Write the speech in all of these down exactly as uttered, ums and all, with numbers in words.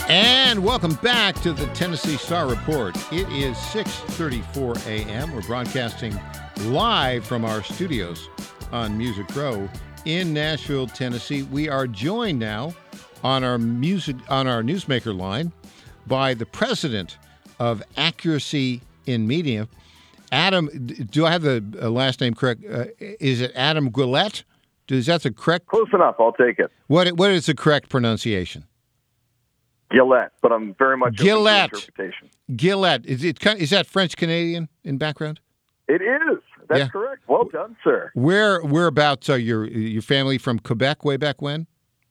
And welcome back to the Tennessee Star Report. It is six thirty-four a.m. We're broadcasting live from our studios on Music Row in Nashville, Tennessee. We are joined now on our music on our newsmaker line by the president of Accuracy in Media, Adam. Do I have the last name correct? Uh, is it Adam Guillette? Is that the correct? Close enough. I'll take it. What What is the correct pronunciation? Gillette, but I'm very much Gillette. open to interpretation. Gillette. Is it is that French Canadian in background? It is. That's Yeah. correct. Well done, sir. Where whereabouts are your your family from? Quebec way back when?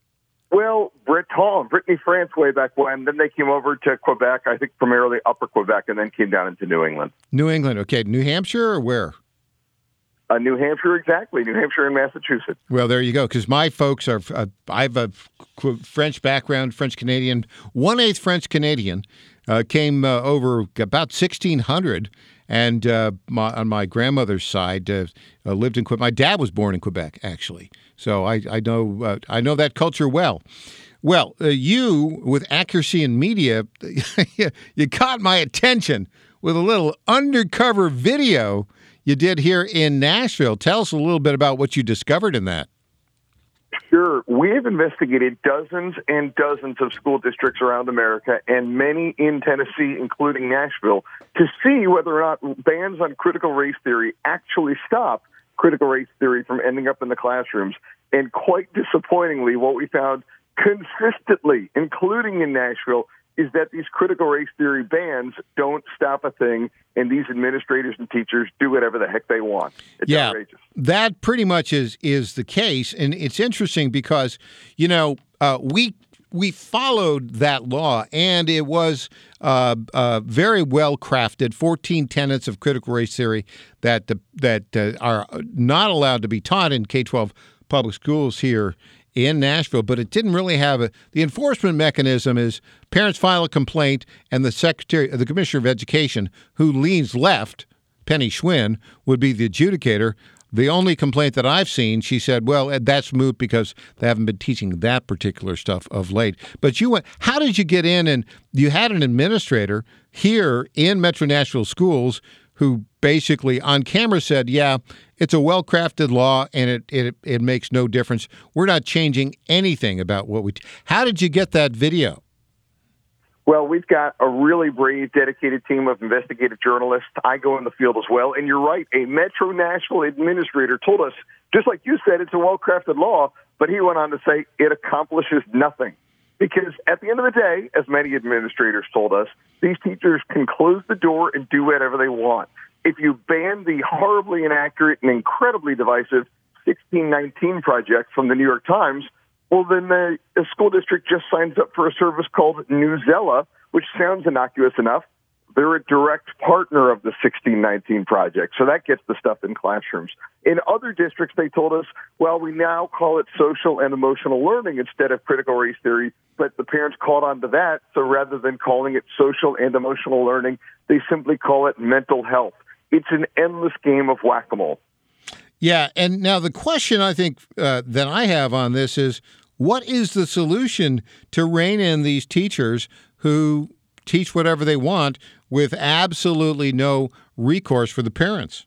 Well, Breton, Brittany, France, way back when. Then they came over to Quebec, I think primarily Upper Quebec, and then came down into New England. New England. Okay, New Hampshire or where? Uh, New Hampshire, exactly. New Hampshire and Massachusetts. Well, there you go. Because my folks are, uh, I have a qu- French background, French Canadian, one eighth French Canadian. Uh, came uh, over about sixteen hundred, and uh, my, on my grandmother's side uh, uh, lived in Quebec. My dad was born in Quebec, actually, so I, I know uh, I know that culture well. Well, uh, you with Accuracy in Media, you caught my attention with a little undercover video you did here in Nashville. Tell us a little bit about what you discovered in that. Sure. We have investigated dozens and dozens of school districts around America and many in Tennessee, including Nashville, to see whether or not bans on critical race theory actually stop critical race theory from ending up in the classrooms. And quite disappointingly, what we found consistently, including in Nashville, is that these critical race theory bans don't stop a thing, and these administrators and teachers do whatever the heck they want. It's yeah, outrageous. That pretty much is is the case, and it's interesting because, you know, uh, we we followed that law, and it was uh, uh, very well crafted. fourteen tenets of critical race theory that the, that uh, are not allowed to be taught in K twelve public schools here in Nashville, but it didn't really have a, the enforcement mechanism is parents file a complaint and the secretary, the commissioner of education, who leans left, Penny Schwinn, would be the adjudicator. The only complaint that I've seen, she said, well, that's moot because they haven't been teaching that particular stuff of late. But you went, how did you get in? And you had an administrator here in Metro Nashville schools who basically on camera said, yeah, it's a well-crafted law and it, it it makes no difference. We're not changing anything about what we... T-. How did you get that video? Well, we've got a really brave, dedicated team of investigative journalists. I go in the field as well. And you're right, a Metro Nashville administrator told us, just like you said, it's a well-crafted law, but he went on to say it accomplishes nothing. Because at the end of the day, as many administrators told us, these teachers can close the door and do whatever they want. If you ban the horribly inaccurate and incredibly divisive sixteen nineteen project from the New York Times, well, then the, the school district just signs up for a service called Newsella, which sounds innocuous enough. They're a direct partner of the sixteen nineteen project, so that gets the stuff in classrooms. In other districts, they told us, well, we now call it social and emotional learning instead of critical race theory, but the parents caught on to that, so rather than calling it social and emotional learning, they simply call it mental health. It's an endless game of whack-a-mole. Yeah, and now the question I think uh, that I have on this is, what is the solution to rein in these teachers who teach whatever they want with absolutely no recourse for the parents?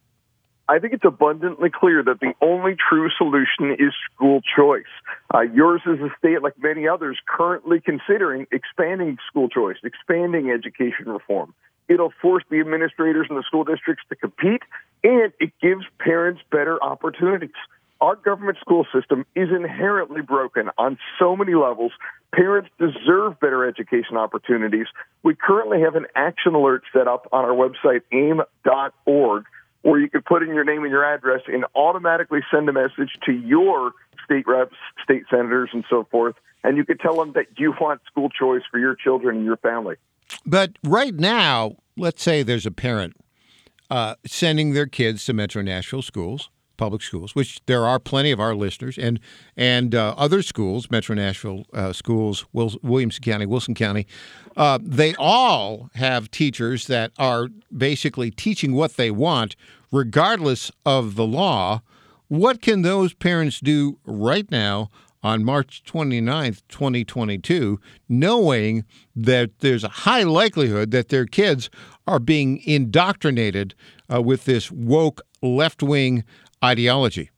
I think it's abundantly clear that the only true solution is school choice. Uh, yours is a state, like many others, currently considering expanding school choice, expanding education reform. It'll force the administrators in the school districts to compete, and it gives parents better opportunities. Our government school system is inherently broken on so many levels. Parents deserve better education opportunities. We currently have an action alert set up on our website, aim dot org, where you could put in your name and your address and automatically send a message to your state reps, state senators, and so forth, and you could tell them that you want school choice for your children and your family. But right now, let's say there's a parent uh, sending their kids to Metro Nashville schools, public schools, which there are plenty of our listeners, and and uh, other schools, Metro Nashville uh, schools, Wil- Williamson County, Wilson County, uh, they all have teachers that are basically teaching what they want, regardless of the law. What can those parents do right now on March twenty-ninth, twenty twenty-two, knowing that there's a high likelihood that their kids are being indoctrinated uh, with this woke left-wing ideology?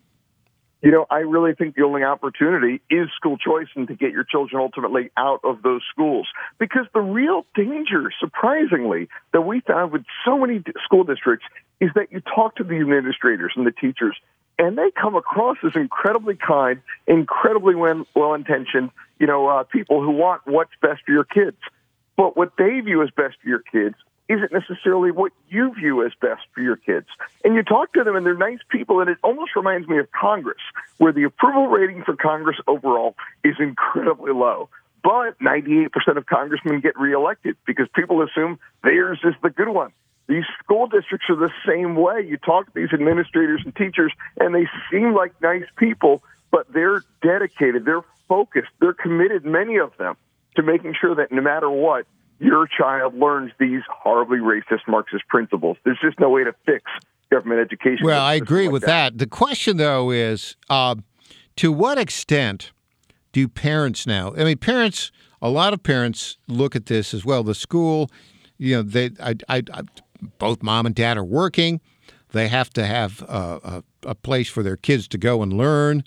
You know, I really think the only opportunity is school choice and to get your children ultimately out of those schools. Because the real danger, surprisingly, that we found with so many school districts is that you talk to the administrators and the teachers, and they come across as incredibly kind, incredibly well-intentioned, you know, uh, people who want what's best for your kids. But what they view as best for your kids isn't necessarily what you view as best for your kids. And you talk to them, and they're nice people, and it almost reminds me of Congress, where the approval rating for Congress overall is incredibly low. But ninety-eight percent of congressmen get reelected because people assume theirs is the good one. These school districts are the same way. You talk to these administrators and teachers, and they seem like nice people, but they're dedicated, they're focused, they're committed, many of them, to making sure that no matter what, your child learns these horribly racist Marxist principles. There's just no way to fix government education. Well, I agree like with that. that. The question, though, is uh, to what extent do parents now, I mean, parents, a lot of parents look at this as well. The school, you know, they, I, I, I, both mom and dad are working. They have to have uh, a, a place for their kids to go and learn.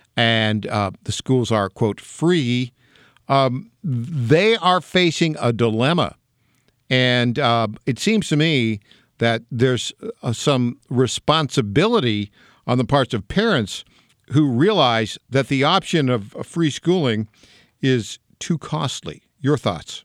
And uh, the schools are, quote, free. Um, they are facing a dilemma. And uh, it seems to me that there's uh, some responsibility on the parts of parents who realize that the option of free schooling is too costly. Your thoughts?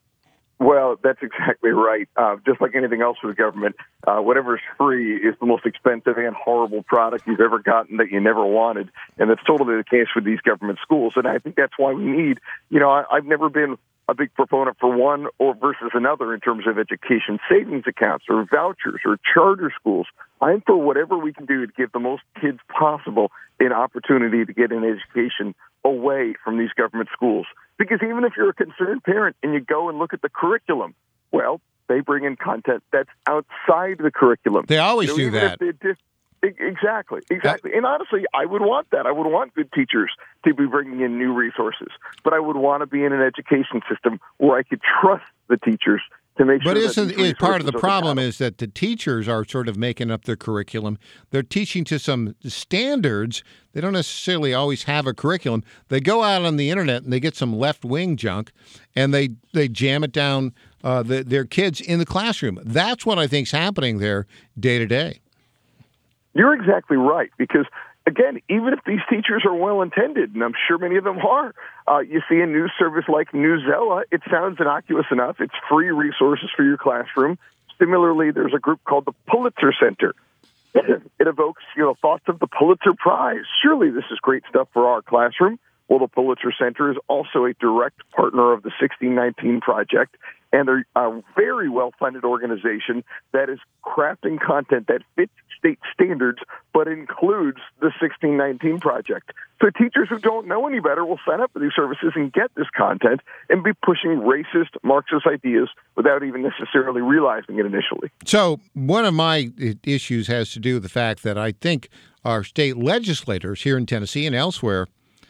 Well, that's exactly right. Uh, just like anything else with the government, uh, whatever is free is the most expensive and horrible product you've ever gotten that you never wanted. And that's totally the case with these government schools. And I think that's why we need, you know, I, I've never been a big proponent for one or versus another in terms of education savings accounts or vouchers or charter schools. I'm for whatever we can do to give the most kids possible an opportunity to get an education away from these government schools. Because even if you're a concerned parent and you go and look at the curriculum, well, they bring in content that's outside the curriculum. They always you know, do that. Just, exactly, exactly. That, and honestly, I would want that. I would want good teachers to be bringing in new resources. But I would want to be in an education system where I could trust the teachers to make sure. But isn't that it part of the problem is that the teachers are sort of making up their curriculum. They're teaching to some standards. They don't necessarily always have a curriculum. They go out on the internet and they get some left-wing junk, and they, they jam it down uh, the, their kids in the classroom. That's what I think is happening there day to day. You're exactly right, because again, even if these teachers are well-intended, and I'm sure many of them are, uh, you see a news service like Newsella, it sounds innocuous enough. It's free resources for your classroom. Similarly, there's a group called the Pulitzer Center. It evokes, you know, thoughts of the Pulitzer Prize. Surely this is great stuff for our classroom. Well, the Pulitzer Center is also a direct partner of the sixteen nineteen Project, and they're a very well-funded organization that is crafting content that fits state standards but includes the sixteen nineteen Project. So teachers who don't know any better will sign up for these services and get this content and be pushing racist Marxist ideas without even necessarily realizing it initially. So one of my issues has to do with the fact that I think our state legislators here in Tennessee and elsewhere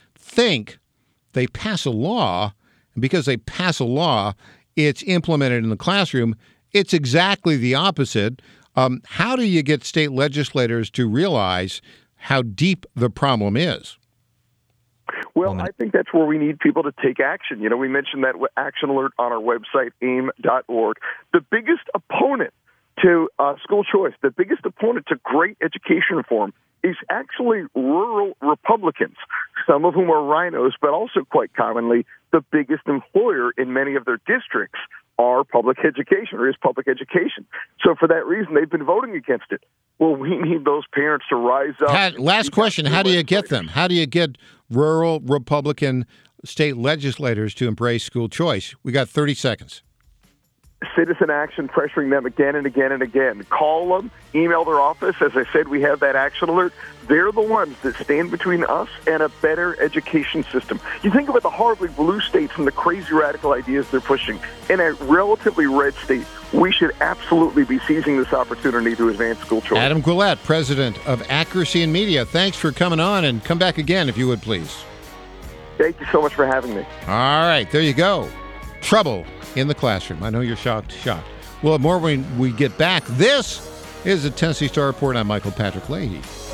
think they pass a law, and because they pass a law, it's implemented in the classroom. It's exactly the opposite. Um, how do you get state legislators to realize how deep the problem is? Well, I think that's where we need people to take action. You know, we mentioned that action alert on our website, aim dot org. The biggest opponent to uh, school choice, the biggest opponent to great education reform is actually rural Republicans, some of whom are rhinos, but also quite commonly the biggest employer in many of their districts are public education or is public education. So for that reason, they've been voting against it. Well, we need those parents to rise up. How, last question, how do you get them? How do you get rural Republican state legislators to embrace school choice? We got thirty seconds. Citizen action, pressuring them again and again and again. Call them, email their office. As I said, we have that action alert. They're the ones that stand between us and a better education system. You think about the horribly blue states and the crazy radical ideas they're pushing. In a relatively red state, we should absolutely be seizing this opportunity to advance school choice. Adam Guillette, president of Accuracy in Media, thanks for coming on, and come back again if you would, please. Thank you so much for having me. All right, there you go. Trouble in the classroom. I know you're shocked, shocked. We'll have more when we get back. This is the Tennessee Star Report. I'm Michael Patrick Leahy.